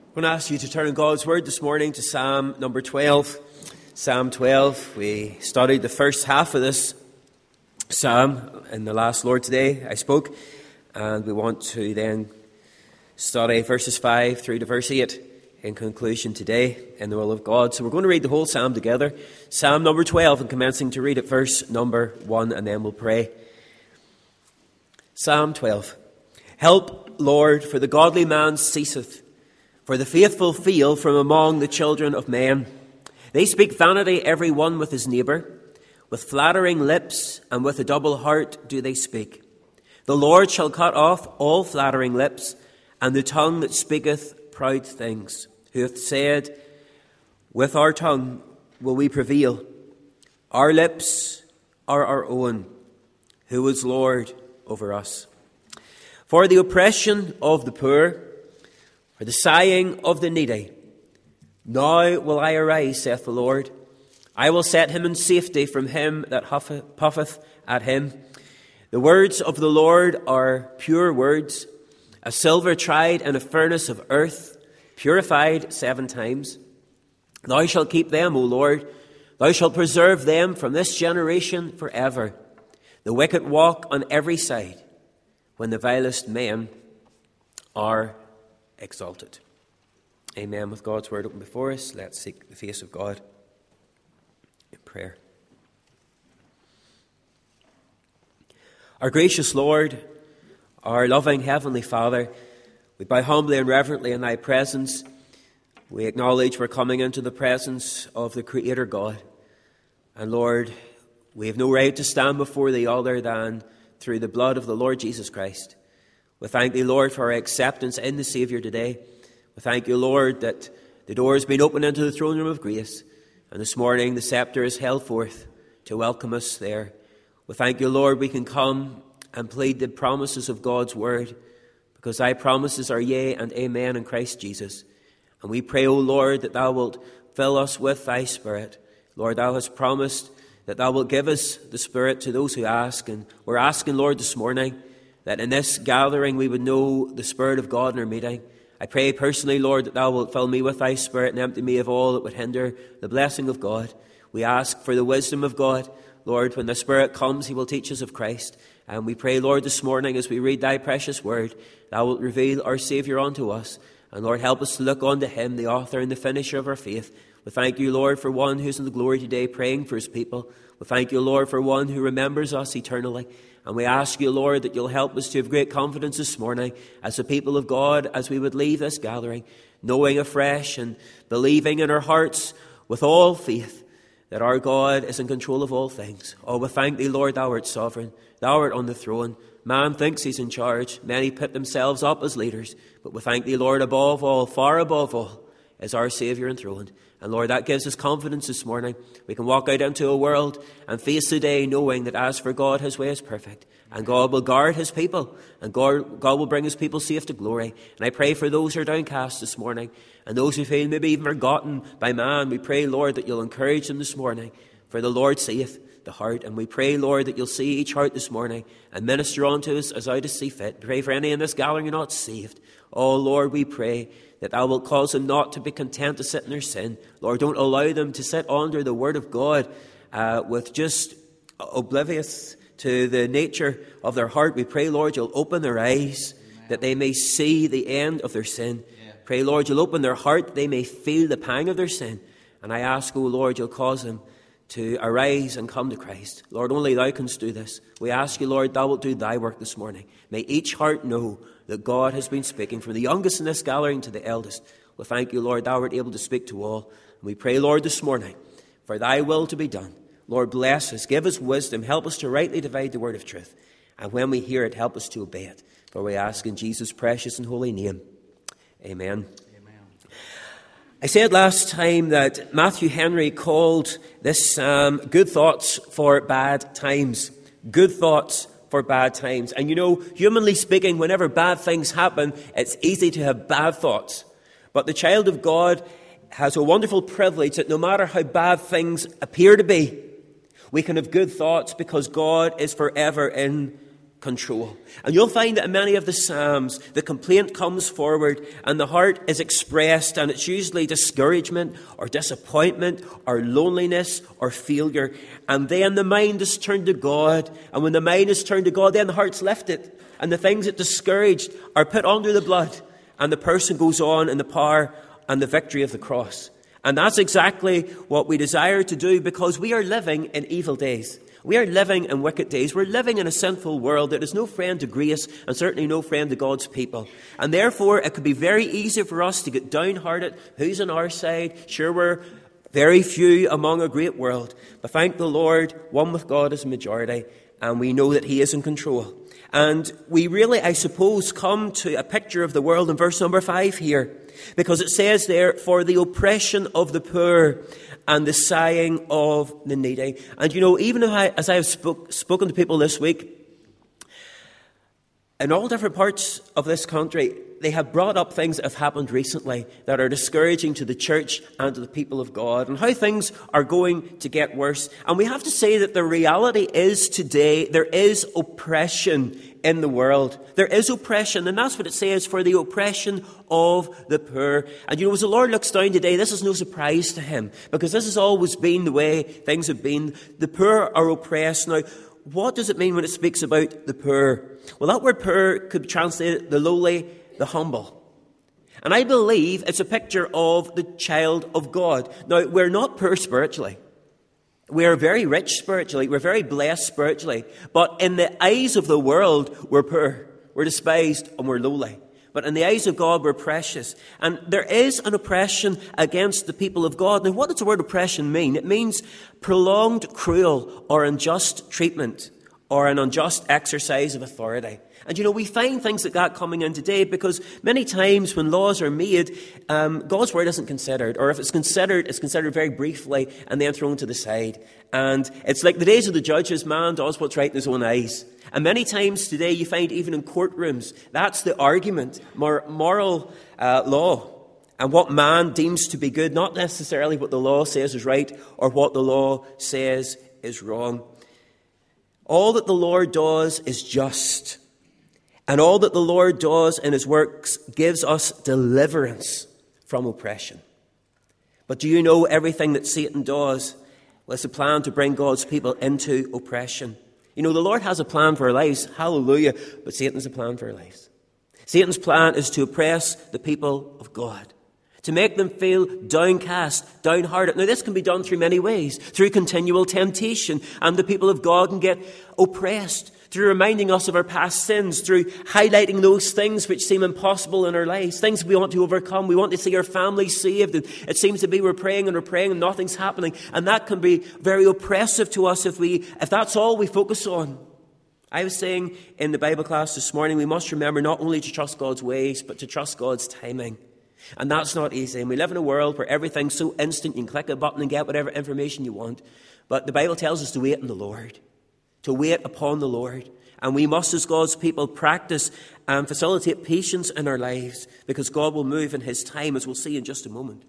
I'm going to ask you to turn in God's Word this morning to Psalm number 12. Psalm 12. We studied the first half of this psalm in the last Lord's Day I spoke, and we want to then study verses 5 through to verse 8 in conclusion today in the will of God. So we're going to read the whole psalm together. Psalm number 12, and commencing to read at verse number 1, and then we'll pray. Psalm 12. Help, Lord, for the godly man ceaseth, for the faithful feel from among the children of men. They speak vanity every one with his neighbour. With flattering lips and with a double heart do they speak. The Lord shall cut off all flattering lips, and the tongue that speaketh proud things. Who hath said, with our tongue will we prevail. Our lips are our own. Who is Lord over us? For the oppression of the poor, for the sighing of the needy, now will I arise, saith the Lord. I will set him in safety from him that puffeth at him. The words of the Lord are pure words, a silver tried in a furnace of earth, purified 7 times. Thou shalt keep them, O Lord. Thou shalt preserve them from this generation forever. The wicked walk on every side, when the vilest men are exalted. Amen. With God's word open before us, let's seek the face of God in prayer. Our gracious Lord, our loving Heavenly Father, we bow humbly and reverently in thy presence. We acknowledge we're coming into the presence of the Creator God. And Lord, we have no right to stand before thee other than through the blood of the Lord Jesus Christ. We thank thee, Lord, for our acceptance in the Saviour today. We thank you, Lord, that the door has been opened into the throne room of grace. And this morning the sceptre is held forth to welcome us there. We thank you, Lord, we can come and plead the promises of God's word, because thy promises are yea and amen in Christ Jesus. And we pray, O Lord, that thou wilt fill us with thy Spirit. Lord, thou hast promised that thou wilt give us the Spirit to those who ask. And we're asking, Lord, this morning, that in this gathering we would know the Spirit of God in our meeting. I pray personally, Lord, that thou wilt fill me with thy Spirit and empty me of all that would hinder the blessing of God. We ask for the wisdom of God. Lord, when the Spirit comes, he will teach us of Christ. And we pray, Lord, this morning as we read thy precious word, thou wilt reveal our Saviour unto us. And Lord, help us to look unto him, the author and the finisher of our faith. We thank you, Lord, for one who's in the glory today praying for his people. We thank you, Lord, for one who remembers us eternally. And we ask you, Lord, that you'll help us to have great confidence this morning as the people of God, as we would leave this gathering, knowing afresh and believing in our hearts with all faith that our God is in control of all things. Oh, we thank thee, Lord, thou art sovereign. Thou art on the throne. Man thinks he's in charge. Many put themselves up as leaders. But we thank thee, Lord, above all, far above all, is our Saviour enthroned. And Lord, that gives us confidence this morning. We can walk out into a world and face the day knowing that as for God, his way is perfect. And God will guard his people. And God will bring his people safe to glory. And I pray for those who are downcast this morning, and those who feel maybe even forgotten by man. We pray, Lord, that you'll encourage them this morning. For the Lord seeth the heart. And we pray, Lord, that you'll see each heart this morning and minister unto us as thou dost see fit. Pray for any in this gathering who are not saved. Oh, Lord, we pray that thou wilt cause them not to be content to sit in their sin. Lord, don't allow them to sit under the word of God with just oblivious to the nature of their heart. We pray, Lord, you'll open their eyes, Amen, that they may see the end of their sin. Yeah. Pray, Lord, you'll open their heart that they may feel the pang of their sin. And I ask, O Lord, you'll cause them to arise and come to Christ. Lord, only thou canst do this. We ask you, Lord, thou wilt do thy work this morning. May each heart know that God has been speaking, from the youngest in this gathering to the eldest. We thank you, Lord, thou art able to speak to all. And we pray, Lord, this morning, for thy will to be done. Lord, bless us, give us wisdom, help us to rightly divide the word of truth. And when we hear it, help us to obey it. For we ask in Jesus' precious and holy name. Amen. I said last time that Matthew Henry called this psalm Good Thoughts for Bad Times. Good thoughts for bad times. And you know, humanly speaking, whenever bad things happen, it's easy to have bad thoughts. But the child of God has a wonderful privilege that no matter how bad things appear to be, we can have good thoughts because God is forever in control. And you'll find that in many of the Psalms, the complaint comes forward and the heart is expressed, and it's usually discouragement or disappointment or loneliness or failure. And then the mind is turned to God. And when the mind is turned to God, then the heart's lifted. And the things that discouraged are put under the blood. And the person goes on in the power and the victory of the cross. And that's exactly what we desire to do, because we are living in evil days. We are living in wicked days. We're living in a sinful world that is no friend to grace and certainly no friend to God's people. And therefore, it could be very easy for us to get downhearted. Who's on our side? Sure, we're very few among a great world. But thank the Lord, one with God is a majority, and we know that He is in control. And we really, I suppose, come to a picture of the world in verse number 5 here. Because it says there, for the oppression of the poor and the sighing of the needy. And you know, even as I have spoken to people this week, in all different parts of this country, they have brought up things that have happened recently that are discouraging to the church and to the people of God, and how things are going to get worse. And we have to say that the reality is today there is oppression in the world. There is oppression, and that's what it says, for the oppression of the poor. And you know, as the Lord looks down today, this is no surprise to Him, because this has always been the way things have been. The poor are oppressed. Now, what does it mean when it speaks about the poor? Well, that word poor could be translated the lowly, the humble. And I believe it's a picture of the child of God. Now, we're not poor spiritually. We are very rich spiritually. We're very blessed spiritually. But in the eyes of the world, we're poor. We're despised and we're lowly. But in the eyes of God, we're precious. And there is an oppression against the people of God. Now, what does the word oppression mean? It means prolonged, cruel, or unjust treatment, or an unjust exercise of authority. And you know, we find things like that coming in today, because many times when laws are made, God's word isn't considered. Or if it's considered very briefly and then thrown to the side. And it's like the days of the judges, man does what's right in his own eyes. And many times today you find even in courtrooms, that's the argument, moral law. And what man deems to be good, not necessarily what the law says is right or what the law says is wrong. All that the Lord does is just. And all that the Lord does in His works gives us deliverance from oppression. But do you know everything that Satan does was a plan to bring God's people into oppression? You know, the Lord has a plan for our lives, hallelujah, but Satan has a plan for our lives. Satan's plan is to oppress the people of God, to make them feel downcast, downhearted. Now, this can be done through many ways, through continual temptation, and the people of God can get oppressed through reminding us of our past sins, through highlighting those things which seem impossible in our lives, things we want to overcome. We want to see our family saved, and it seems to be we're praying and nothing's happening. And that can be very oppressive to us if that's all we focus on. I was saying in the Bible class this morning, we must remember not only to trust God's ways, but to trust God's timing. And that's not easy. And we live in a world where everything's so instant, you can click a button and get whatever information you want. But the Bible tells us to wait on the Lord, to wait upon the Lord. And we must, as God's people, practice and facilitate patience in our lives, because God will move in His time, as we'll see in just a moment.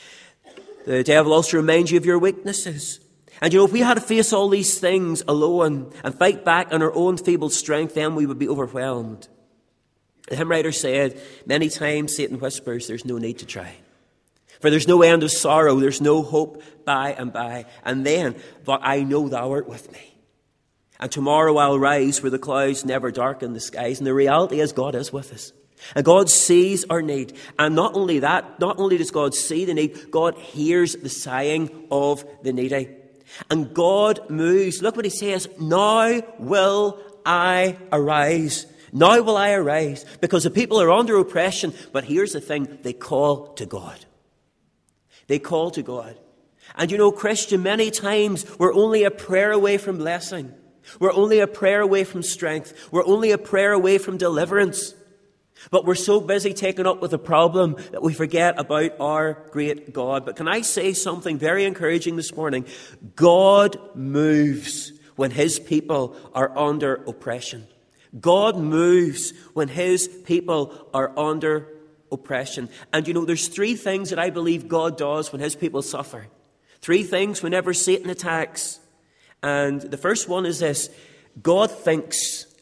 The devil also reminds you of your weaknesses. And you know, if we had to face all these things alone and fight back on our own feeble strength, then we would be overwhelmed. The hymn writer said, many times Satan whispers, there's no need to try. For there's no end of sorrow, there's no hope by and by. And then, but I know thou art with me. And tomorrow I'll rise where the clouds never darken the skies. And the reality is God is with us. And God sees our need. And not only that, not only does God see the need, God hears the sighing of the needy. And God moves. Look what He says, now will I arise. Now will I arise. Because the people are under oppression. But here's the thing, they call to God. They call to God. And you know, Christian, many times we're only a prayer away from blessing. We're only a prayer away from strength. We're only a prayer away from deliverance. But we're so busy taken up with the problem that we forget about our great God. But can I say something very encouraging this morning? God moves when His people are under oppression. God moves when His people are under oppression. And you know, there's three things that I believe God does when His people suffer. Three things whenever Satan attacks. And the first one is this: God thinks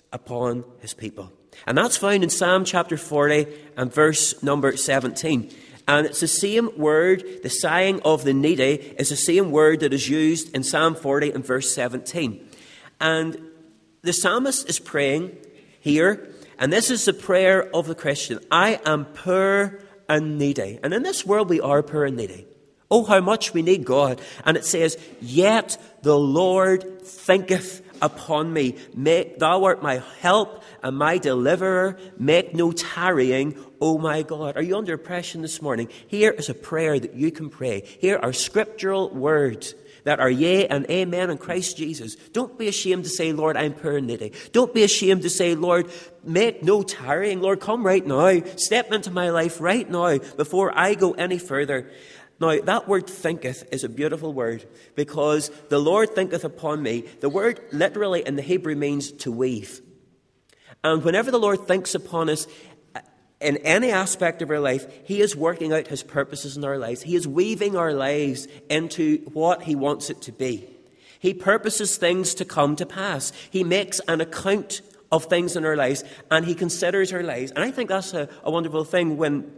upon his people. And that's found in Psalm chapter 40 and verse number 17. And it's the same word, the sighing of the needy, is the same word that is used in Psalm 40 and verse 17. And the psalmist is praying here, and this is the prayer of the Christian. I am poor and needy. And in this world we are poor and needy. Oh, how much we need God. And it says, yet the Lord thinketh upon me. Thou art my help and my deliverer. Make no tarrying, O my God. Are you under oppression this morning? Here is a prayer that you can pray. Here are scriptural words that are yea and amen in Christ Jesus. Don't be ashamed to say, Lord, I'm poor and needy. Don't be ashamed to say, Lord, make no tarrying. Lord, come right now. Step into my life right now before I go any further. Now, that word thinketh is a beautiful word because the Lord thinketh upon me. The word literally in the Hebrew means to weave. And whenever the Lord thinks upon us in any aspect of our life, he is working out his purposes in our lives. He is weaving our lives into what he wants it to be. He purposes things to come to pass. He makes an account of things in our lives and he considers our lives. And I think that's a wonderful thing. When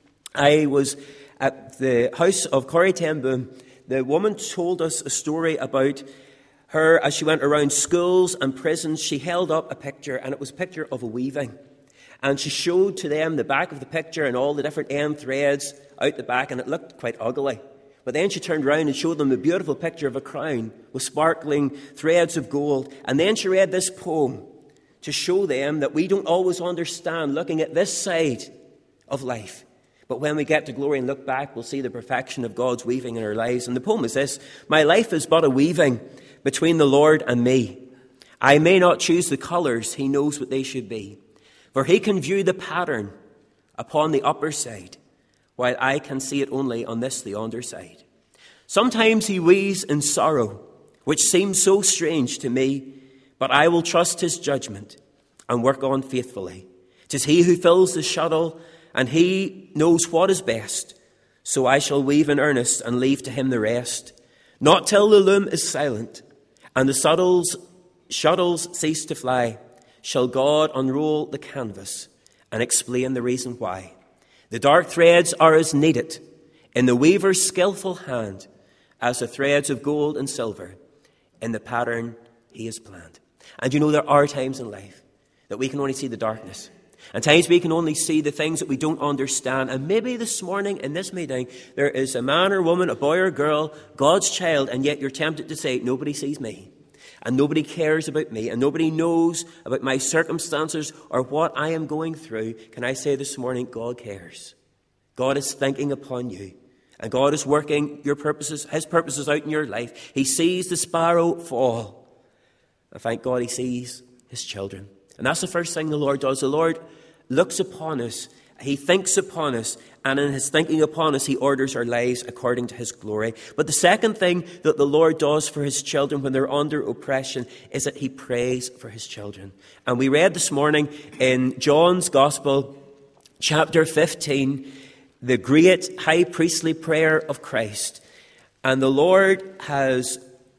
I was at the house of Corrie ten Boom, the woman told us a story about her as she went around schools and prisons. She held up a picture, and it was a picture of a weaving. And she showed to them the back of the picture and all the different end threads out the back, and it looked quite ugly. But then she turned around and showed them a beautiful picture of a crown with sparkling threads of gold. And then she read this poem to show them that we don't always understand looking at this side of life. But when we get to glory and look back, we'll see the perfection of God's weaving in our lives. And the poem is this: my life is but a weaving between the Lord and me. I may not choose the colours, he knows what they should be. For he can view the pattern upon the upper side, while I can see it only on this, the under side. Sometimes he weaves in sorrow, which seems so strange to me, but I will trust his judgment and work on faithfully. 'Tis he who fills the shuttle, and he knows what is best. So I shall weave in earnest and leave to him the rest. Not till the loom is silent and the shuttles cease to fly shall God unroll the canvas and explain the reason why. The dark threads are as needed in the weaver's skillful hand as the threads of gold and silver in the pattern he has planned. And you know, there are times in life that we can only see the darkness. And times we can only see the things that we don't understand. And maybe this morning in this meeting, there is a man or woman, a boy or girl, God's child, and yet you're tempted to say, nobody sees me. And nobody cares about me. And nobody knows about my circumstances or what I am going through. Can I say this morning, God cares. God is thinking upon you. And God is working your purposes, his purposes out in your life. He sees the sparrow fall. And thank God he sees his children. And that's the first thing the Lord does. The Lord looks upon us, he thinks upon us, and in his thinking upon us, he orders our lives according to his glory. But the second thing that the Lord does for his children when they're under oppression is that he prays for his children. And we read this morning in John's Gospel, chapter 15, the great high priestly prayer of Christ. And the Lord has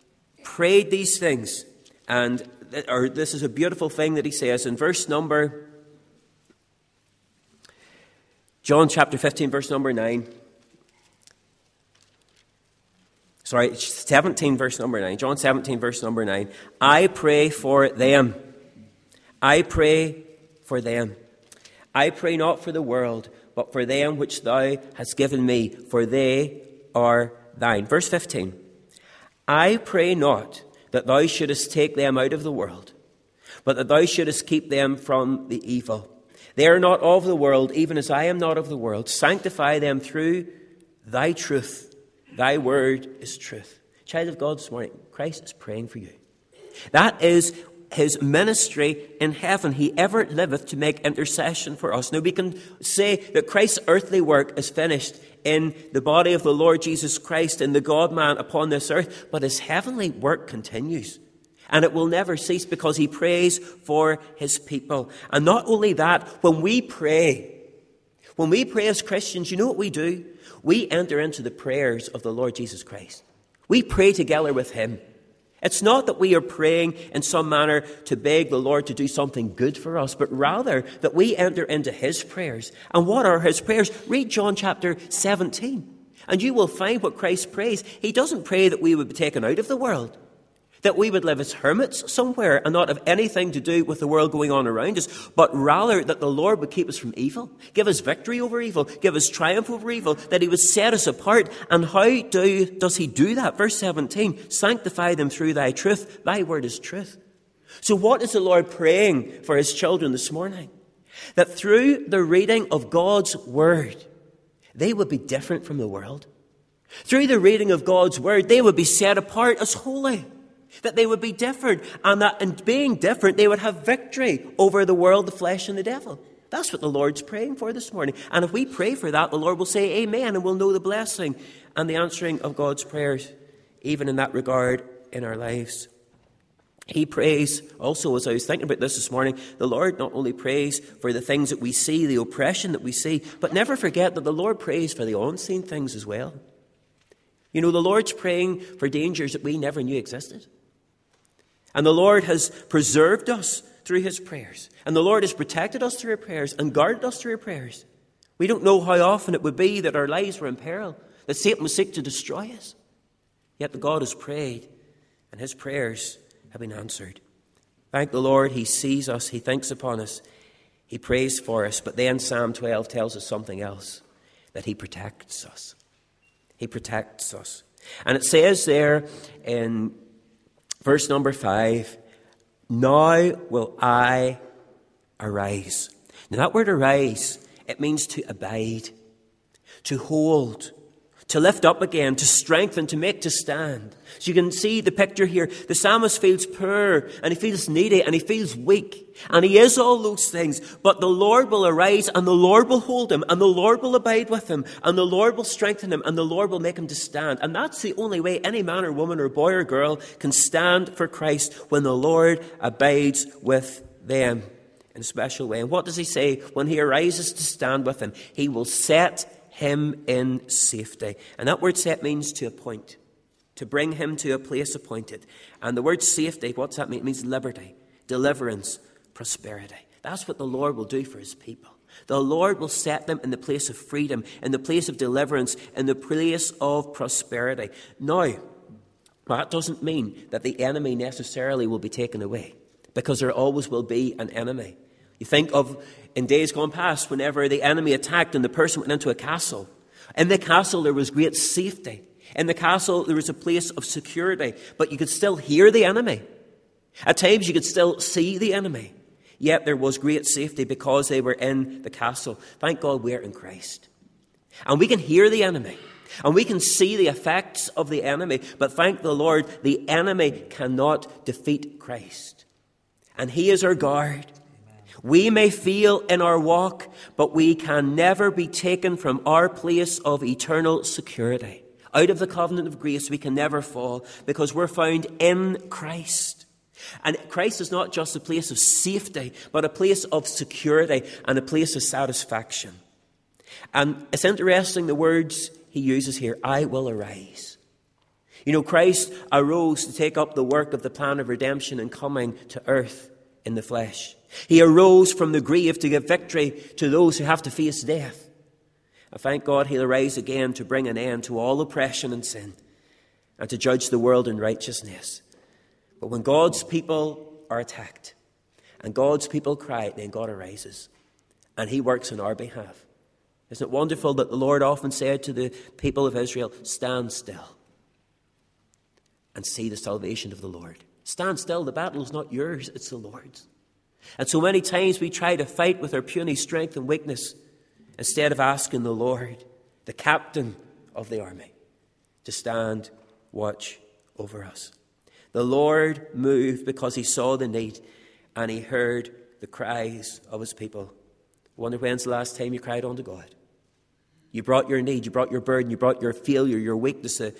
prayed these things, and this is a beautiful thing that he says in verse number, John chapter 15, verse number 9. 17, verse number 9. John 17, verse number 9. I pray for them. I pray for them. I pray not for the world, but for them which thou hast given me, for they are thine. Verse 15. I pray not that thou shouldest take them out of the world, but that thou shouldest keep them from the evil. They are not of the world, even as I am not of the world. Sanctify them through thy truth. Thy word is truth. Child of God, this morning, Christ is praying for you. That is his ministry in heaven. He ever liveth to make intercession for us. Now we can say that Christ's earthly work is finished in the body of the Lord Jesus Christ, in the God-man upon this earth, but his heavenly work continues. And it will never cease because he prays for his people. And not only that, when we pray as Christians, you know what we do? We enter into the prayers of the Lord Jesus Christ. We pray together with him. It's not that we are praying in some manner to beg the Lord to do something good for us, but rather that we enter into his prayers. And what are his prayers? Read John chapter 17, and you will find what Christ prays. He doesn't pray that we would be taken out of the world, that we would live as hermits somewhere and not have anything to do with the world going on around us, but rather that the Lord would keep us from evil, give us victory over evil, give us triumph over evil, that he would set us apart. And how does he do that? Verse 17, sanctify them through thy truth. Thy word is truth. So what is the Lord praying for his children this morning? That through the reading of God's word, they would be different from the world. Through the reading of God's word, they would be set apart as holy. That they would be different, and that in being different, they would have victory over the world, the flesh, and the devil. That's what the Lord's praying for this morning. And if we pray for that, the Lord will say amen, and we'll know the blessing and the answering of God's prayers, even in that regard in our lives. He prays also, as I was thinking about this morning, the Lord not only prays for the things that we see, the oppression that we see, but never forget that the Lord prays for the unseen things as well. You know, the Lord's praying for dangers that we never knew existed. And the Lord has preserved us through his prayers. And the Lord has protected us through our prayers and guarded us through our prayers. We don't know how often it would be that our lives were in peril, that Satan would seek to destroy us. Yet the God has prayed, and his prayers have been answered. Thank the Lord, he sees us, he thinks upon us, he prays for us. But then Psalm 12 tells us something else, that he protects us. He protects us. And it says there in verse number 5, now will I arise. Now that word arise, it means to abide, to hold, to lift up again, to strengthen, to make to stand. So you can see the picture here. The psalmist feels poor, and he feels needy, and he feels weak. And he is all those things. But the Lord will arise, and the Lord will hold him, and the Lord will abide with him, and the Lord will strengthen him, and the Lord will make him to stand. And that's the only way any man or woman or boy or girl can stand for Christ, when the Lord abides with them in a special way. And what does he say? When he arises to stand with him, he will set him in safety. And that word set means to appoint, to bring him to a place appointed. And the word safety, what's that mean? It means liberty, deliverance, prosperity. That's what the Lord will do for his people. The Lord will set them in the place of freedom, in the place of deliverance, in the place of prosperity. Now, that doesn't mean that the enemy necessarily will be taken away, because there always will be an enemy. You think of in days gone past, whenever the enemy attacked and the person went into a castle. In the castle there was great safety. In the castle there was a place of security, but you could still hear the enemy. At times you could still see the enemy. Yet there was great safety because they were in the castle. Thank God we're in Christ. And we can hear the enemy. And we can see the effects of the enemy. But thank the Lord, the enemy cannot defeat Christ. And he is our guard. We may fail in our walk, but we can never be taken from our place of eternal security. Out of the covenant of grace, we can never fall, because we're found in Christ. And Christ is not just a place of safety, but a place of security and a place of satisfaction. And it's interesting the words he uses here, I will arise. You know, Christ arose to take up the work of the plan of redemption and coming to earth in the flesh. He arose from the grave to give victory to those who have to face death. I thank God he'll arise again to bring an end to all oppression and sin and to judge the world in righteousness. But when God's people are attacked and God's people cry, then God arises and he works on our behalf. Isn't it wonderful that the Lord often said to the people of Israel, stand still and see the salvation of the Lord. Stand still, the battle is not yours, it's the Lord's. And so many times we try to fight with our puny strength and weakness instead of asking the Lord, the captain of the army, to stand watch over us. The Lord moved because he saw the need and he heard the cries of his people. I wonder when's the last time you cried unto God? You brought your need, you brought your burden, you brought your failure, your weakness. If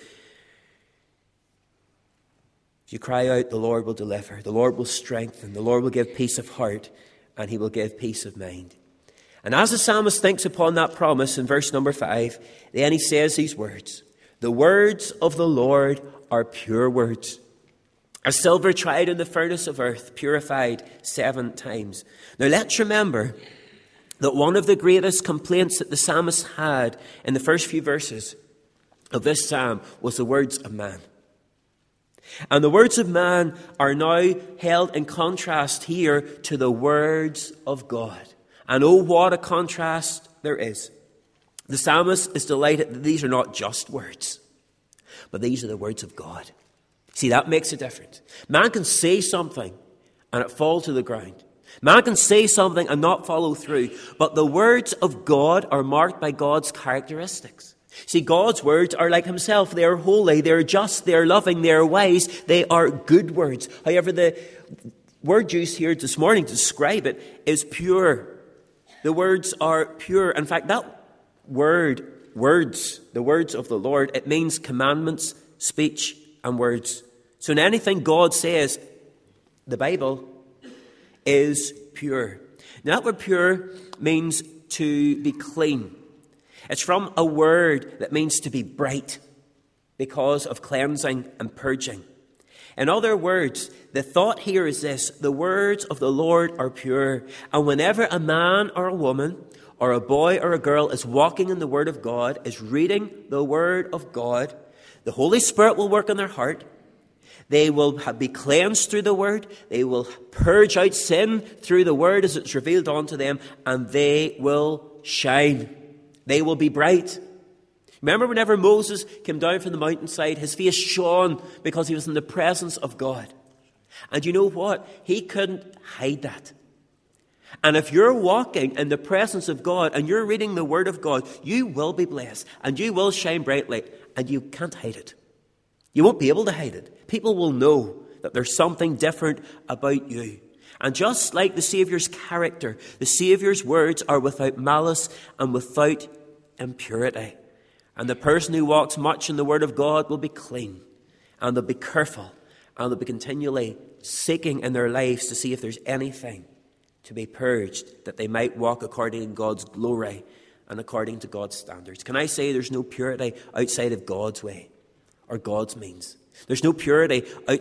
you cry out, the Lord will deliver, the Lord will strengthen, the Lord will give peace of heart, and he will give peace of mind. And as the psalmist thinks upon that promise in verse number 5, then he says these words, the words of the Lord are pure words, As silver tried in the furnace of earth, purified 7 times. Now let's remember that one of the greatest complaints that the psalmist had in the first few verses of this psalm was the words of man. And the words of man are now held in contrast here to the words of God. And oh, what a contrast there is. The psalmist is delighted that these are not just words, but these are the words of God. See, that makes a difference. Man can say something and it fall to the ground. Man can say something and not follow through, but the words of God are marked by God's characteristics. See, God's words are like himself. They are holy, they are just, they are loving, they are wise, they are good words. However, the word used here this morning to describe it is pure. The words are pure. In fact, that word, words, the words of the Lord, it means commandments, speech, and words. So in anything God says, the Bible is pure. Now, that word pure means to be clean. It's from a word that means to be bright because of cleansing and purging. In other words, the thought here is this: the words of the Lord are pure. And whenever a man or a woman or a boy or a girl is walking in the Word of God, is reading the Word of God, the Holy Spirit will work in their heart. They will be cleansed through the Word. They will purge out sin through the Word as it's revealed unto them. And they will shine. They will be bright. Remember whenever Moses came down from the mountainside, his face shone because he was in the presence of God. And you know what? He couldn't hide that. And if you're walking in the presence of God and you're reading the Word of God, you will be blessed and you will shine brightly, and you can't hide it. You won't be able to hide it. People will know that there's something different about you. And just like the Saviour's character, the Saviour's words are without malice and without impurity. And the person who walks much in the Word of God will be clean, and they'll be careful, and they'll be continually seeking in their lives to see if there's anything to be purged, that they might walk according to God's glory and according to God's standards. Can I say there's no purity outside of God's way or God's means? There's no purity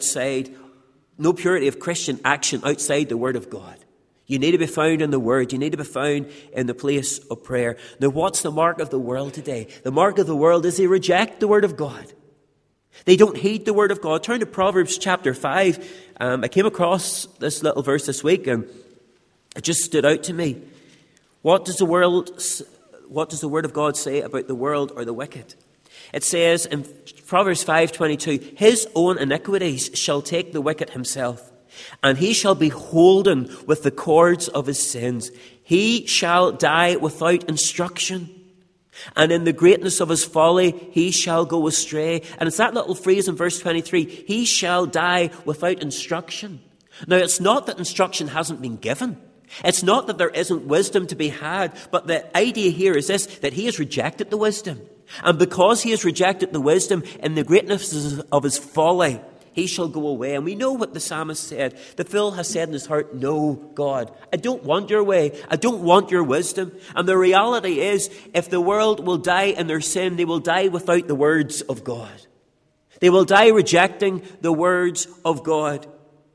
of Christian action outside the Word of God. You need to be found in the Word. You need to be found in the place of prayer. Now, what's the mark of the world today? The mark of the world is they reject the Word of God. They don't heed the Word of God. Turn to Proverbs chapter 5. I came across this little verse this week and it just stood out to me. What does the Word of God say about the world or the wicked? It says in Proverbs 5:22, his own iniquities shall take the wicked himself, and he shall be holden with the cords of his sins. He shall die without instruction, and in the greatness of his folly he shall go astray. And it's that little phrase in verse 23, he shall die without instruction. Now, it's not that instruction hasn't been given. It's not that there isn't wisdom to be had, but the idea here is this, that he has rejected the wisdom. And because he has rejected the wisdom, in the greatness of his folly, he shall go away. And we know what the psalmist said. The fool has said in his heart, no, God, I don't want your way. I don't want your wisdom. And the reality is, if the world will die in their sin, they will die without the words of God. They will die rejecting the words of God.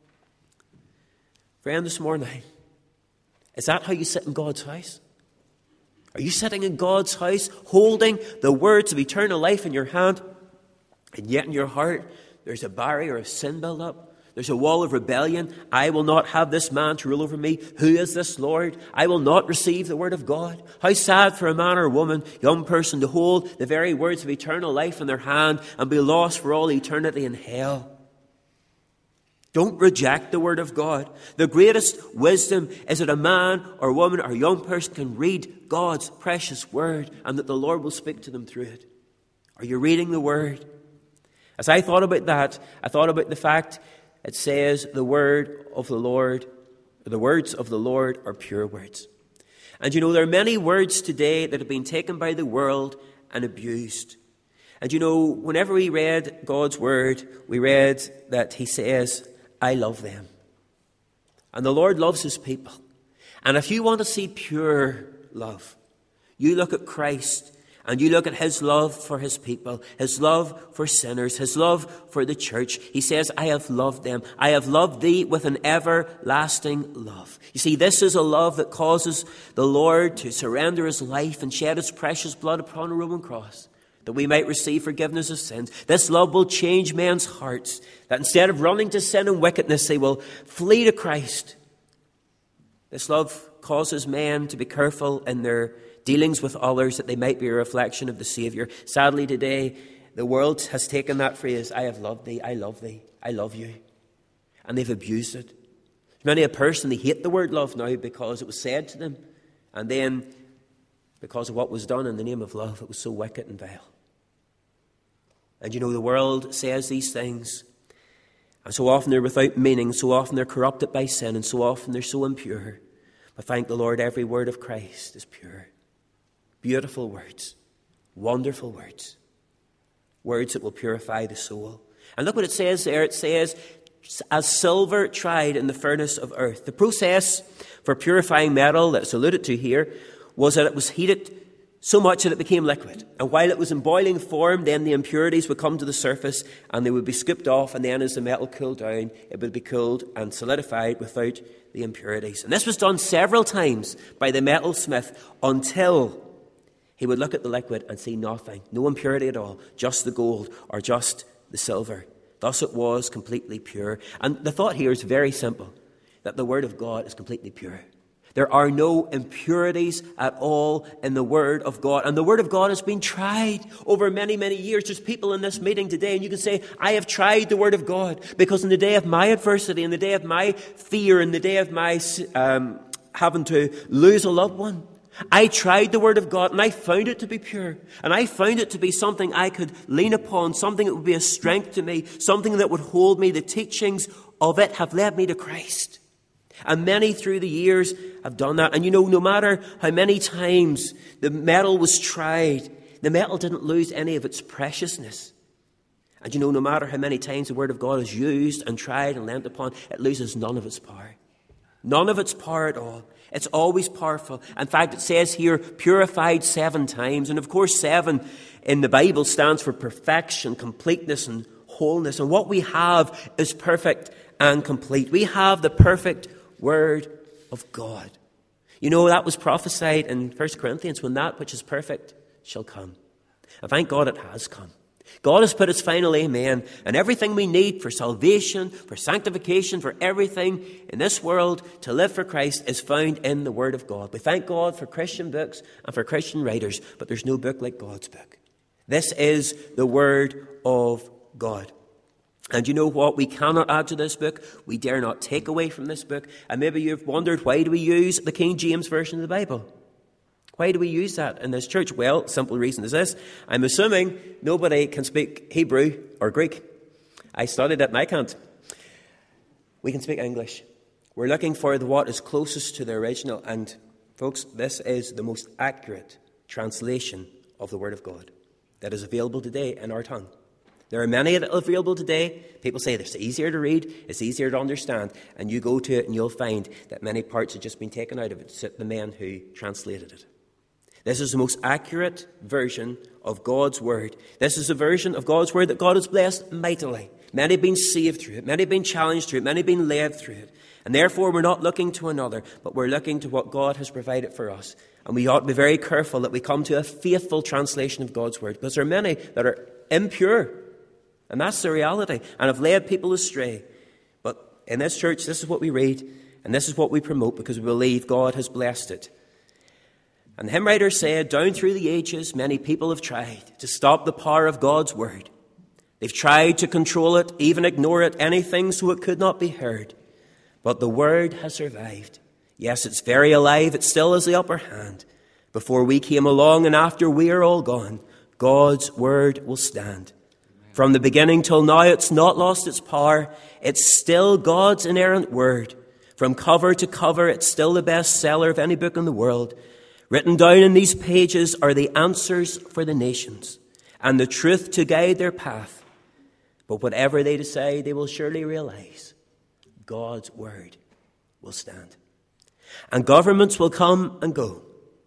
Friend, this morning, is that how you sit in God's house? Are you sitting in God's house holding the words of eternal life in your hand, and yet in your heart there's a barrier of sin built up? There's a wall of rebellion. I will not have this man to rule over me. Who is this Lord? I will not receive the word of God. How sad for a man or a woman, young person, to hold the very words of eternal life in their hand and be lost for all eternity in hell. Don't reject the Word of God. The greatest wisdom is that a man or woman or a young person can read God's precious Word and that the Lord will speak to them through it. Are you reading the Word? As I thought about that, I thought about the fact it says the word of the Lord, the words of the Lord are pure words. And you know, there are many words today that have been taken by the world and abused. And you know, whenever we read God's Word, we read that He says, I love them. And the Lord loves His people. And if you want to see pure love, you look at Christ and you look at his love for his people, his love for sinners, his love for the church, he says, I have loved them. I have loved thee with an everlasting love. You see, this is a love that causes the Lord to surrender his life and shed his precious blood upon a Roman cross, that we might receive forgiveness of sins. This love will change men's hearts, that instead of running to sin and wickedness, they will flee to Christ. This love causes men to be careful in their dealings with others, that they might be a reflection of the Saviour. Sadly today, the world has taken that phrase, I have loved thee, I love thee, I love you, and they've abused it. Many a person, they hate the word love now because it was said to them, and then because of what was done in the name of love, it was so wicked and vile. And you know, the world says these things, and so often they're without meaning, so often they're corrupted by sin, and so often they're so impure. But thank the Lord, every word of Christ is pure. Beautiful words, wonderful words, words that will purify the soul. And look what it says there. It says, as silver tried in the furnace of earth. The process for purifying metal that's alluded to here was that it was heated so much that it became liquid. And while it was in boiling form, then the impurities would come to the surface and they would be scooped off. And then as the metal cooled down, it would be cooled and solidified without the impurities. And this was done several times by the metalsmith until he would look at the liquid and see nothing, no impurity at all, just the gold or just the silver. Thus it was completely pure. And the thought here is very simple, that the Word of God is completely pure. There are no impurities at all in the Word of God. And the Word of God has been tried over many, many years. There's people in this meeting today, and you can say, I have tried the Word of God, because in the day of my adversity, in the day of my fear, in the day of my having to lose a loved one, I tried the Word of God, and I found it to be pure. And I found it to be something I could lean upon, something that would be a strength to me, something that would hold me. The teachings of it have led me to Christ. And many through the years have done that. And you know, no matter how many times the metal was tried, the metal didn't lose any of its preciousness. And you know, no matter how many times the Word of God is used and tried and leant upon, it loses none of its power. None of its power at all. It's always powerful. In fact, it says here, purified 7 times. And of course, 7 in the Bible stands for perfection, completeness, and wholeness. And what we have is perfect and complete. We have the perfect Word of God. You know, that was prophesied in 1 Corinthians, when that which is perfect shall come. And thank God it has come. God has put his final amen, and everything we need for salvation, for sanctification, for everything in this world to live for Christ is found in the Word of God. We thank God for Christian books and for Christian writers, but there's no book like God's book. This is the Word of God. And you know what? We cannot add to this book. We dare not take away from this book. And maybe you've wondered, why do we use the King James Version of the Bible? Why do we use that in this church? Well, simple reason is this. I'm assuming nobody can speak Hebrew or Greek. I studied it and I can't. We can speak English. We're looking for what is closest to the original. And folks, this is the most accurate translation of the Word of God that is available today in our tongue. There are many that are available today. People say it's easier to read, it's easier to understand. And you go to it and you'll find that many parts have just been taken out of it. It's the men who translated it. This is the most accurate version of God's Word. This is a version of God's Word that God has blessed mightily. Many have been saved through it. Many have been challenged through it. Many have been led through it. And therefore, we're not looking to another, but we're looking to what God has provided for us. And we ought to be very careful that we come to a faithful translation of God's Word, because there are many that are impure. And that's the reality, and have led people astray. But in this church, this is what we read, and this is what we promote, because we believe God has blessed it. And the hymn writer said, down through the ages, many people have tried to stop the power of God's Word. They've tried to control it, even ignore it, anything so it could not be heard. But the Word has survived. Yes, it's very alive. It still has the upper hand. Before we came along and after we are all gone, God's Word will stand. From the beginning till now, it's not lost its power. It's still God's inerrant Word. From cover to cover, it's still the best seller of any book in the world. Written down in these pages are the answers for the nations and the truth to guide their path. But whatever they decide, they will surely realize God's Word will stand. And governments will come and go.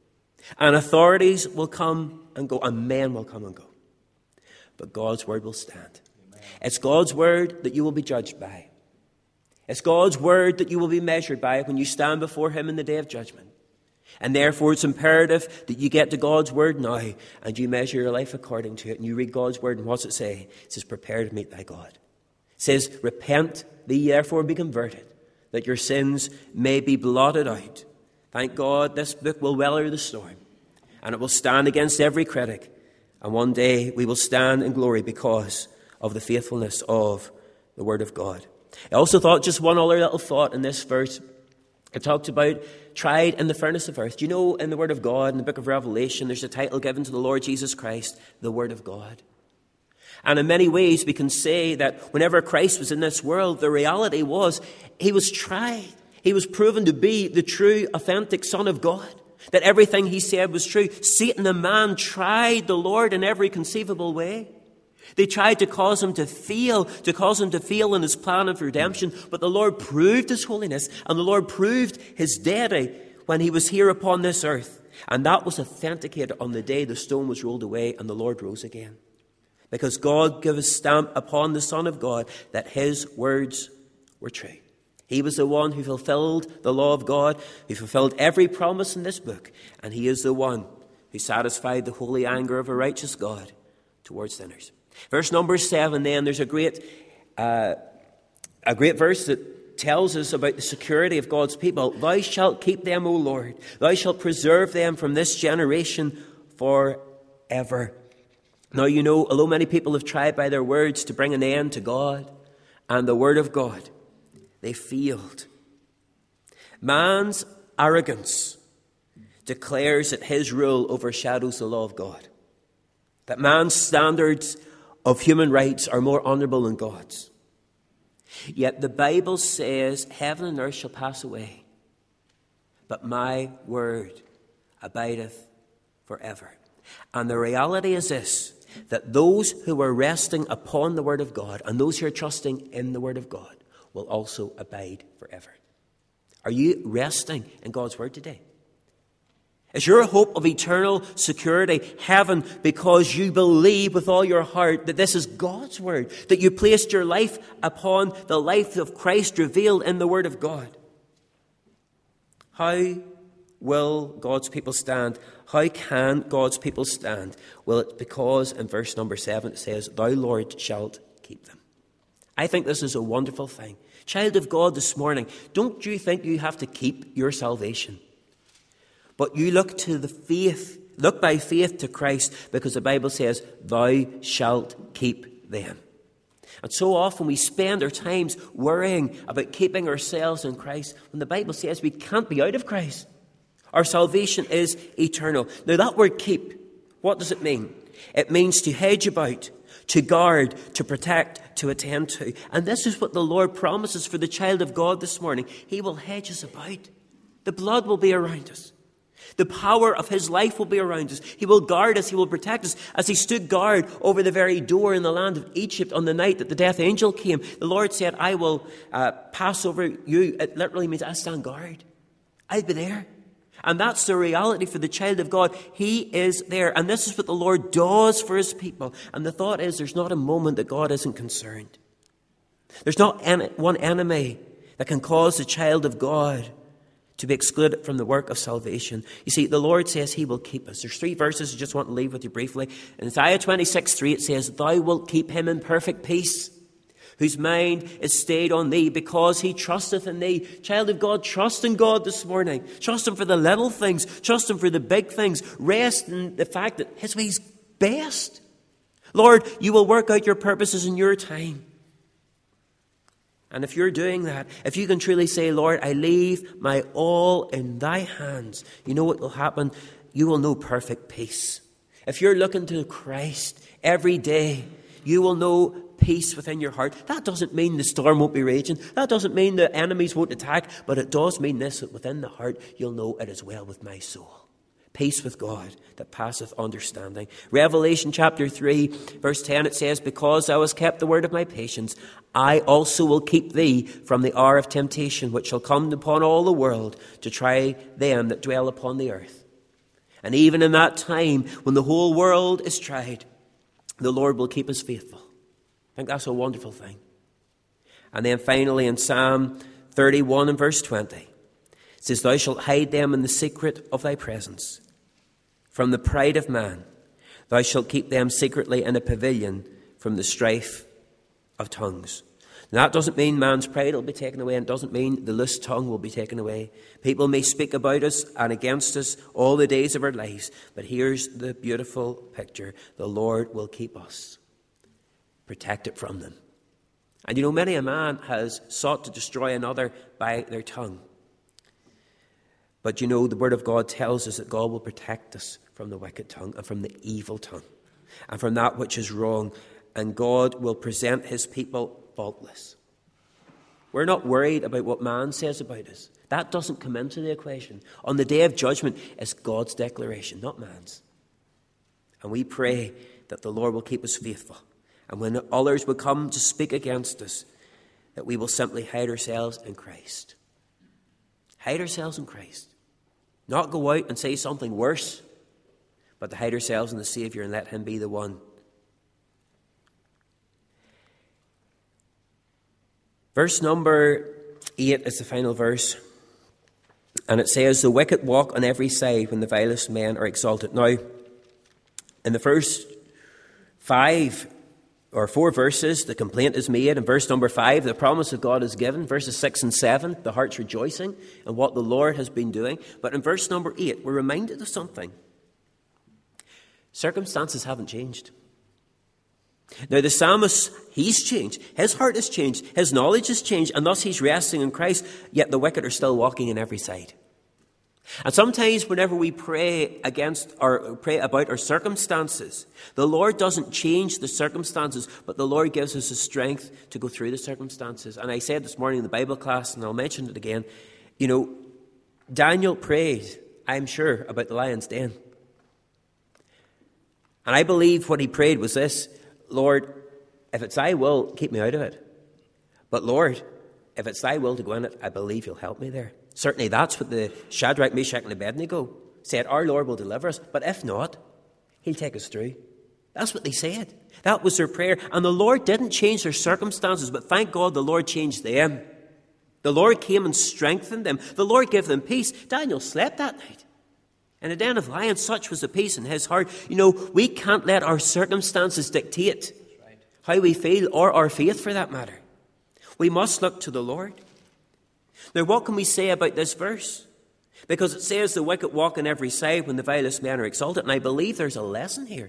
And authorities will come and go, and men will come and go. But God's word will stand. Amen. It's God's word that you will be judged by. It's God's word that you will be measured by when you stand before him in the day of judgment. And therefore it's imperative that you get to God's word now and you measure your life according to it. And you read God's word, and what's it say? It says, prepare to meet thy God. It says, repent thee therefore be converted, that your sins may be blotted out. Thank God this book will weather the storm, and it will stand against every critic. And one day we will stand in glory because of the faithfulness of the word of God. I also thought just one other little thought in this verse. It talked about tried in the furnace of earth. Do you know in the Word of God, in the book of Revelation, there's a title given to the Lord Jesus Christ, the Word of God. And in many ways we can say that whenever Christ was in this world, the reality was he was tried. He was proven to be the true, authentic Son of God. That everything he said was true. Satan and man tried the Lord in every conceivable way. They tried to cause him to fail in his plan of redemption. But the Lord proved his holiness, and the Lord proved his deity when he was here upon this earth. And that was authenticated on the day the stone was rolled away and the Lord rose again. Because God gave his stamp upon the Son of God that his words were true. He was the one who fulfilled the law of God, who fulfilled every promise in this book. And he is the one who satisfied the holy anger of a righteous God towards sinners. Verse number 7 then, there's a great verse that tells us about the security of God's people. Thou shalt keep them, O Lord. Thou shalt preserve them from this generation forever. Now, you know, although many people have tried by their words to bring an end to God and the word of God, they failed. Man's arrogance declares that his rule overshadows the law of God. That man's standards of human rights are more honourable than God's. Yet the Bible says, heaven and earth shall pass away, but my word abideth forever. And the reality is this, that those who are resting upon the word of God and those who are trusting in the word of God will also abide forever. Are you resting in God's word today? Is your hope of eternal security heaven because you believe with all your heart that this is God's word, that you placed your life upon the life of Christ revealed in the word of God? How will God's people stand? How can God's people stand? Well, it's because in verse number 7 it says, Thou, Lord, shalt keep them. I think this is a wonderful thing. Child of God, this morning, don't you think you have to keep your salvation? But you look by faith to Christ, because the Bible says, Thou shalt keep them. And so often we spend our times worrying about keeping ourselves in Christ, when the Bible says we can't be out of Christ. Our salvation is eternal. Now that word keep, what does it mean? It means to hedge about, to guard, to protect, to attend to. And this is what the Lord promises for the child of God this morning. He will hedge us about. The blood will be around us. The power of his life will be around us. He will guard us. He will protect us. As he stood guard over the very door in the land of Egypt on the night that the death angel came, the Lord said, I will pass over you. It literally means I stand guard. I'll be there. And that's the reality for the child of God. He is there. And this is what the Lord does for his people. And the thought is, there's not a moment that God isn't concerned. There's not one enemy that can cause the child of God to be excluded from the work of salvation. You see, the Lord says he will keep us. There's 3 verses I just want to leave with you briefly. In Isaiah 26:3 it says, Thou wilt keep him in perfect peace, whose mind is stayed on thee, because he trusteth in thee. Child of God, trust in God this morning. Trust him for the little things. Trust him for the big things. Rest in the fact that his way's best. Lord, you will work out your purposes in your time. And if you're doing that, if you can truly say, Lord, I leave my all in thy hands, you know what will happen? You will know perfect peace. If you're looking to Christ every day, you will know peace within your heart. That doesn't mean the storm won't be raging. That doesn't mean the enemies won't attack. But it does mean this, that within the heart, you'll know it is well with my soul. Peace with God that passeth understanding. Revelation chapter 3, verse 10, it says, Because thou hast kept the word of my patience, I also will keep thee from the hour of temptation, which shall come upon all the world to try them that dwell upon the earth. And even in that time, when the whole world is tried, the Lord will keep us faithful. I think that's a wonderful thing. And then finally in Psalm 31 and verse 20, it says, Thou shalt hide them in the secret of thy presence. From the pride of man, thou shalt keep them secretly in a pavilion from the strife of tongues. Now, that doesn't mean man's pride will be taken away, and doesn't mean the loose tongue will be taken away. People may speak about us and against us all the days of our lives, but here's the beautiful picture. The Lord will keep us protected from them. And you know, many a man has sought to destroy another by their tongue. But you know, the Word of God tells us that God will protect us from the wicked tongue and from the evil tongue and from that which is wrong. And God will present his people faultless. We're not worried about what man says about us. That doesn't come into the equation. On the day of judgment, it's God's declaration, not man's. And we pray that the Lord will keep us faithful. And when others will come to speak against us, that we will simply hide ourselves in Christ. Hide ourselves in Christ. Not go out and say something worse, but to hide ourselves in the Saviour and let him be the one. Verse number 8 is the final verse. And it says, The wicked walk on every side when the vilest men are exalted. Now, in the first 4 verses, the complaint is made. In verse number 5, the promise of God is given. Verses 6 and 7, the heart's rejoicing in what the Lord has been doing. But in verse number 8, we're reminded of something. Circumstances haven't changed. Now the psalmist, he's changed. His heart has changed. His knowledge has changed. And thus he's resting in Christ. Yet the wicked are still walking on every side. And sometimes whenever we pray against or pray about our circumstances, the Lord doesn't change the circumstances, but the Lord gives us the strength to go through the circumstances. And I said this morning in the Bible class, and I'll mention it again, you know, Daniel prayed, I'm sure, about the lion's den. And I believe what he prayed was this: Lord, if it's thy will, keep me out of it. But Lord, if it's thy will to go in it, I believe you'll help me there. Certainly that's what the Shadrach, Meshach and Abednego said. Our Lord will deliver us, but if not, he'll take us through. That's what they said. That was their prayer. And the Lord didn't change their circumstances, but thank God the Lord changed them. The Lord came and strengthened them. The Lord gave them peace. Daniel slept that night. In a den of lions, such was the peace in his heart. You know, we can't let our circumstances dictate how we feel, or our faith for that matter. We must look to the Lord. Now, what can we say about this verse? Because it says the wicked walk on every side when the vilest men are exalted. And I believe there's a lesson here.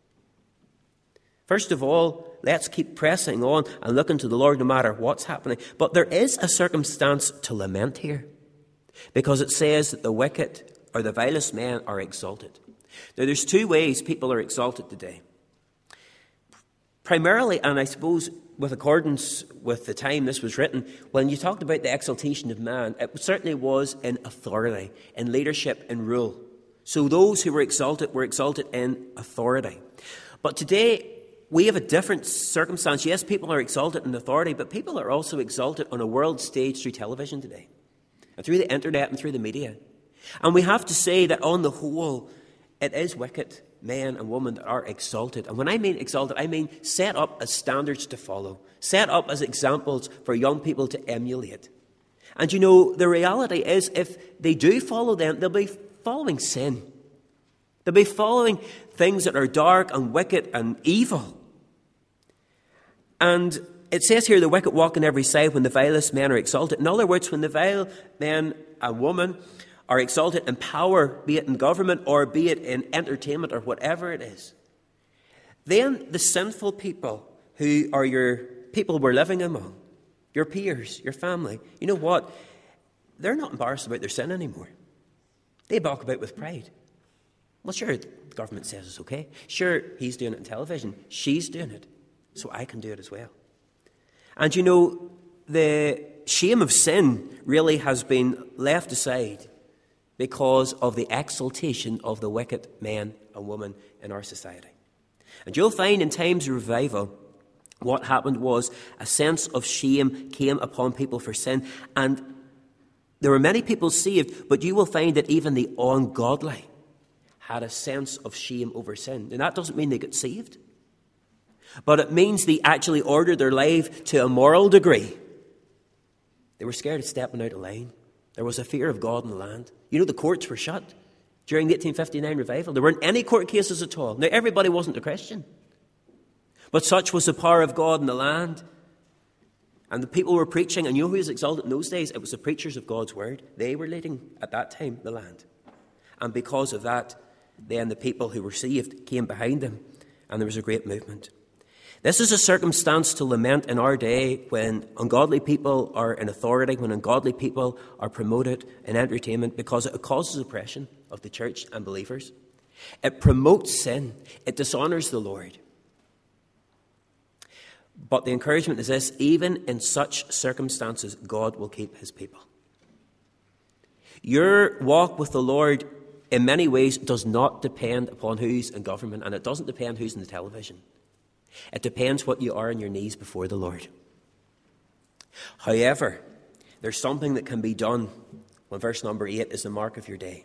First of all, let's keep pressing on and looking to the Lord no matter what's happening. But there is a circumstance to lament here. Because it says that the wicked or the vilest men are exalted. Now, there's two ways people are exalted today. Primarily, and I suppose with accordance with the time this was written, when you talked about the exaltation of man, it certainly was in authority, in leadership, in rule. So those who were exalted in authority. But today, we have a different circumstance. Yes, people are exalted in authority, but people are also exalted on a world stage through television today, and through the internet and through the media. And we have to say that on the whole, it is wicked men and women that are exalted. And when I mean exalted, I mean set up as standards to follow, set up as examples for young people to emulate. And you know, the reality is, if they do follow them, they'll be following sin. They'll be following things that are dark and wicked and evil. And it says here, the wicked walk on every side when the vilest men are exalted. In other words, when the vile men and women are exalted in power, be it in government or be it in entertainment or whatever it is, then the sinful people who are your people we're living among, your peers, your family, you know what? They're not embarrassed about their sin anymore. They walk about with pride. Well, sure, the government says it's okay. Sure, he's doing it on television. She's doing it. So I can do it as well. And you know, the shame of sin really has been left aside because of the exaltation of the wicked men and women in our society. And you'll find in times of revival, what happened was a sense of shame came upon people for sin. And there were many people saved, but you will find that even the ungodly had a sense of shame over sin. And that doesn't mean they got saved. But it means they actually ordered their life to a moral degree. They were scared of stepping out of line. There was a fear of God in the land. You know, the courts were shut during the 1859 revival. There weren't any court cases at all. Now, everybody wasn't a Christian. But such was the power of God in the land. And the people were preaching, and you know who was exalted in those days? It was the preachers of God's word. They were leading, at that time, the land. And because of that, then the people who were saved came behind them, and there was a great movement. This is a circumstance to lament in our day when ungodly people are in authority, when ungodly people are promoted in entertainment, because it causes oppression of the church and believers. It promotes sin. It dishonours the Lord. But the encouragement is this: even in such circumstances, God will keep his people. Your walk with the Lord, in many ways, does not depend upon who's in government, and it doesn't depend who's in the television. It depends what you are on your knees before the Lord. However, there's something that can be done when verse number 8 is the mark of your day.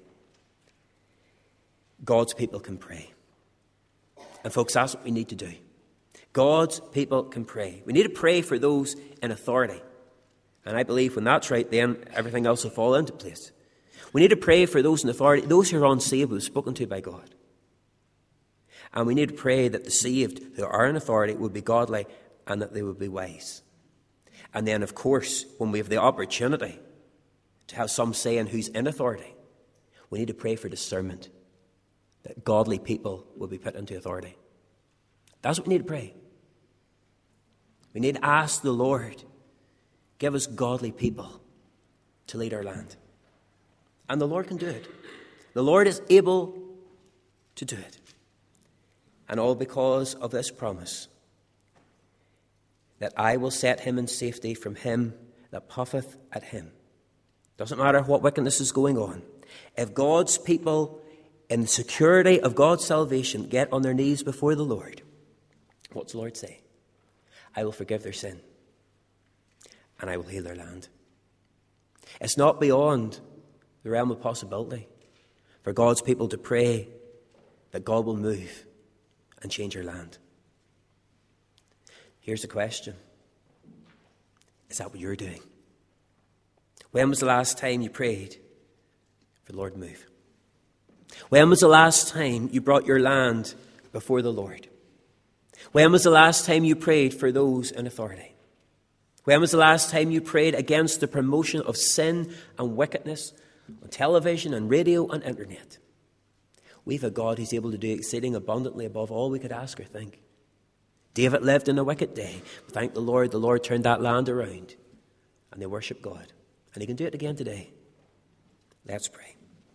God's people can pray. And folks, that's what we need to do. God's people can pray. We need to pray for those in authority. And I believe when that's right, then everything else will fall into place. We need to pray for those in authority, those who are unsaved, who are spoken to by God. And we need to pray that the saved who are in authority would be godly and that they would be wise. And then, of course, when we have the opportunity to have some say in who's in authority, we need to pray for discernment, that godly people will be put into authority. That's what we need to pray. We need to ask the Lord, give us godly people to lead our land. And the Lord can do it. The Lord is able to do it. And all because of this promise, that I will set him in safety from him that puffeth at him. Doesn't matter what wickedness is going on. If God's people, in the security of God's salvation, get on their knees before the Lord, what's the Lord say? I will forgive their sin, and I will heal their land. It's not beyond the realm of possibility for God's people to pray that God will move and change our land. Here's the question. Is that what you're doing? When was the last time you prayed for the Lord to move? When was the last time you brought your land before the Lord? When was the last time you prayed for those in authority? When was the last time you prayed against the promotion of sin and wickedness on television and radio and internet? We've a God who's able to do exceeding abundantly above all we could ask or think. David lived in a wicked day. But thank the Lord turned that land around. And they worship God. And he can do it again today. Let's pray.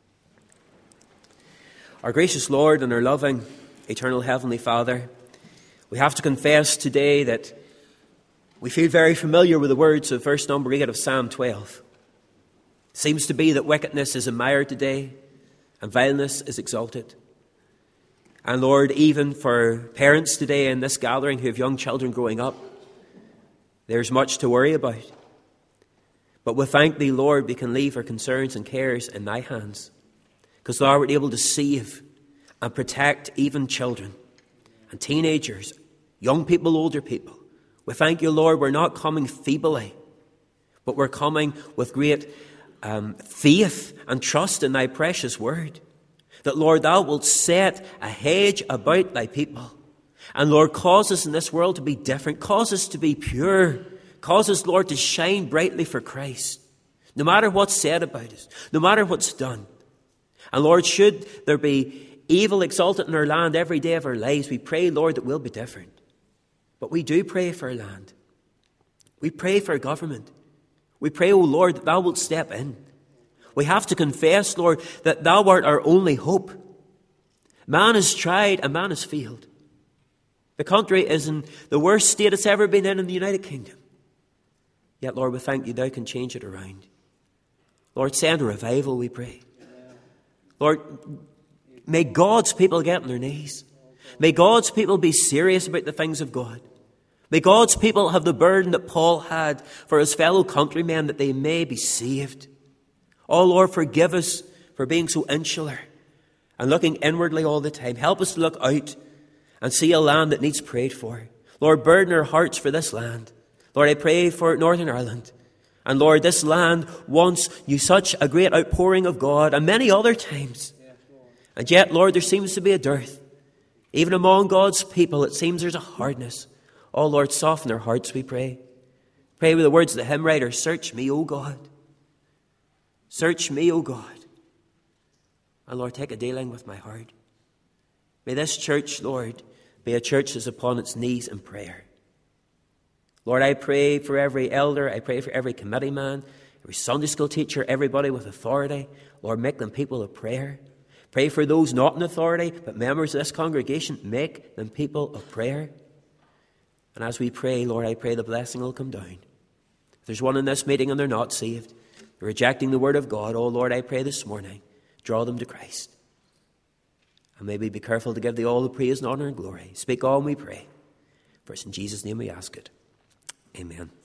Our gracious Lord and our loving, eternal Heavenly Father, we have to confess today that we feel very familiar with the words of verse number 8 of Psalm 12. It seems to be that wickedness is admired today and vileness is exalted. And Lord, even for parents today in this gathering who have young children growing up, there's much to worry about. But we thank thee, Lord, we can leave our concerns and cares in thy hands, because thou art able to save and protect even children and teenagers, young people, older people. We thank you, Lord, we're not coming feebly, but we're coming with great faith and trust in thy precious word. That, Lord, thou wilt set a hedge about thy people. And, Lord, cause us in this world to be different. Cause us to be pure. Cause us, Lord, to shine brightly for Christ. No matter what's said about us. No matter what's done. And, Lord, should there be evil exalted in our land every day of our lives, we pray, Lord, that we'll be different. But we do pray for our land. We pray for our government. We pray, O Lord, that thou wilt step in. We have to confess, Lord, that thou art our only hope. Man has tried and man has failed. The country is in the worst state it's ever been in the United Kingdom. Yet, Lord, we thank you thou can change it around. Lord, send a revival, we pray. Lord, may God's people get on their knees. May God's people be serious about the things of God. May God's people have the burden that Paul had for his fellow countrymen, that they may be saved. Oh, Lord, forgive us for being so insular and looking inwardly all the time. Help us to look out and see a land that needs prayed for. Lord, burden our hearts for this land. Lord, I pray for Northern Ireland. And Lord, this land wants you such a great outpouring of God, and many other times. And yet, Lord, there seems to be a dearth. Even among God's people, it seems there's a hardness. Oh, Lord, soften their hearts, we pray. Pray with the words of the hymn writer, search me, O God. Search me, O God. And Lord, take a dealing with my heart. May this church, Lord, be a church that's upon its knees in prayer. Lord, I pray for every elder. I pray for every committee man, every Sunday school teacher, everybody with authority. Lord, make them people of prayer. Pray for those not in authority, but members of this congregation. Make them people of prayer. And as we pray, Lord, I pray the blessing will come down. If there's one in this meeting and they're not saved, they're rejecting the word of God, oh Lord, I pray this morning, draw them to Christ. And may we be careful to give thee all the praise and honour and glory. Speak on, we pray. For it's in Jesus' name we ask it. Amen.